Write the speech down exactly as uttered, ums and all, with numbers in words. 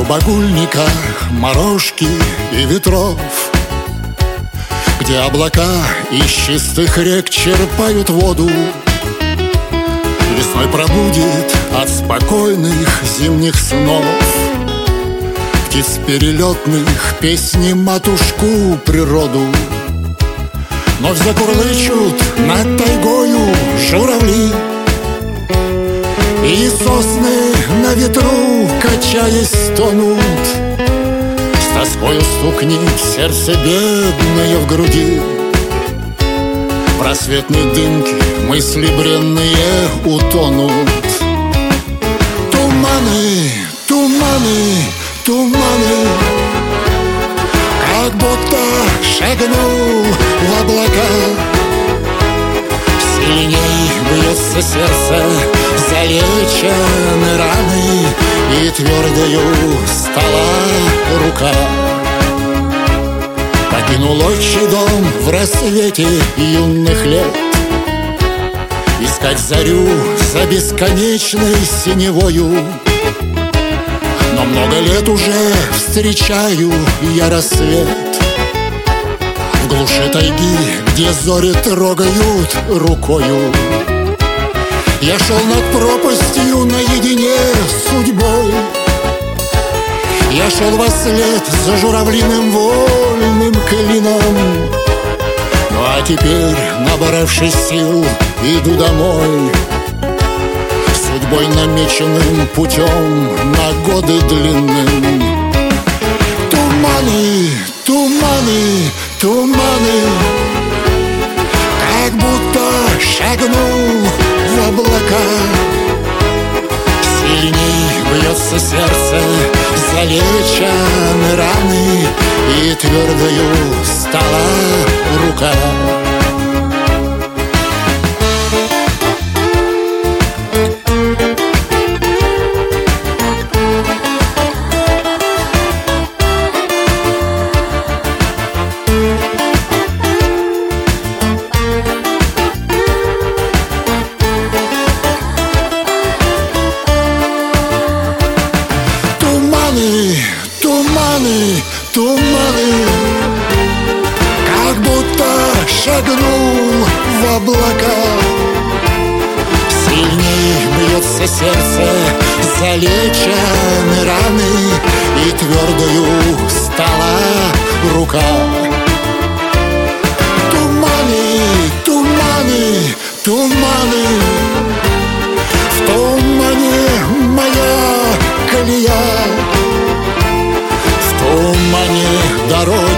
багульника, морожки и ветров, где облака из чистых рек черпают воду, весной пробудит от спокойных зимних снов птиц перелетных песни матушку природу. Вновь закурлычут над тайгою журавли, и сосны на ветру, качаясь, тонут. С тоскою стукнет сердце бедное в груди, в рассветной дымке мысли бренные утонут. Туманы, туманы, туманы, как будто шагнул в облака. Сильней бьется сердце, залечены раны, и твердою стала рука. Покинул отчий дом в рассвете юных лет, искать зарю за бесконечной синевою. Но много лет уже встречаю я рассвет в глуши тайги, где зори трогают рукою. Я шел над пропастью наедине с судьбой, я шел во след за журавлиным вольным клином. Ну а теперь, набравшись сил, иду домой, судьбой намеченным путем на годы длинным. Туманы, туманы, туманы, как будто шагнул в облака. Сильней бьется сердце, залечены раны, и твердою стала рука. Туманы, туманы, как будто шагнул в облака. Сильней бьется сердце, залечены раны, и твердою стала рука. Туманы, туманы, туманы, в тумане моя колея, в тумане дорога